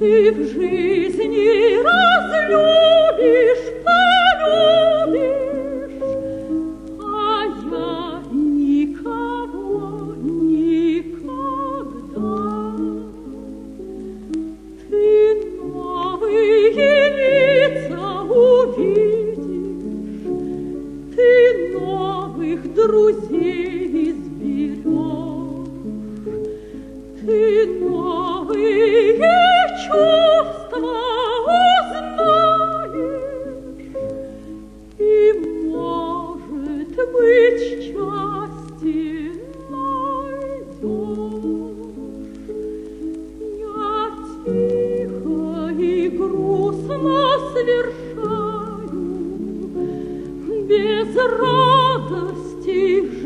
Ты в жизни разлюбишь, полюбишь, а я никого никогда. Ты новые лица увидишь, ты новых друзей изберешь, ты новые чувства узнаешь, и, может быть, счастье найдешь. Я тихо и грустно свершаю без радости